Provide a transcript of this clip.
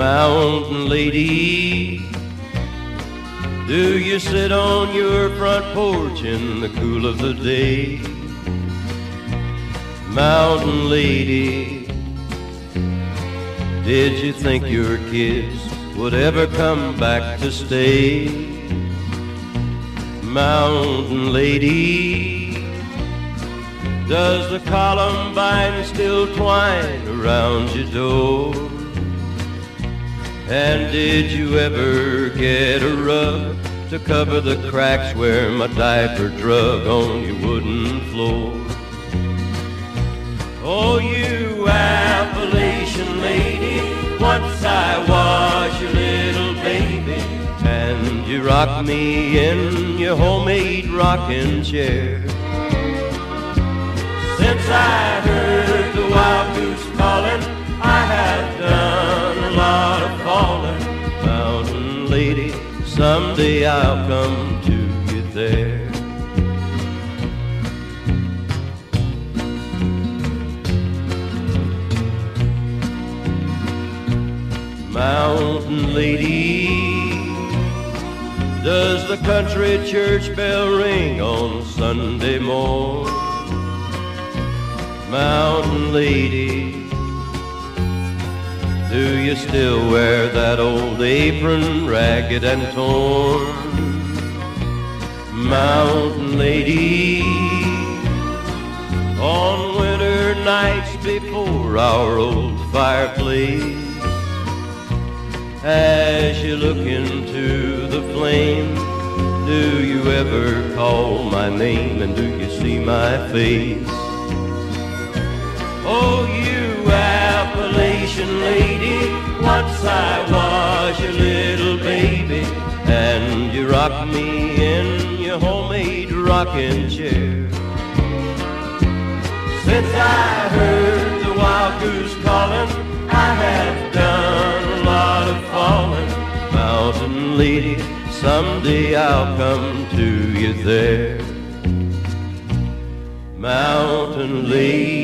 Mountain lady, do you sit on your front porch in the cool of the day? Mountain lady, did you think your kids would ever come back to stay? Mountain lady, does the columbine still twine around your door? And did you ever get a rug to cover the cracks where my diaper drug on your wooden floor? Oh, you Appalachian lady, once I was your little baby, and you rocked me in your homemade rocking chair. Since I heard the wild goose calling, I have done a lot of falling. Mountain lady, someday I'll come to you there. Mountain lady, does the country church bell ring on Sunday morn? Mountain lady, do you still wear that old apron, ragged and torn? Mountain lady, on winter nights before our old fireplace, as you look into the flame, do you ever call my name and do you see my face? Oh, you Appalachian lady, once I was your little baby, and you rocked me in your homemade rocking chair. Since I heard the wild goose calling, I have done a lot of falling. Mountain lady, someday I'll come to you there. Mountain lady,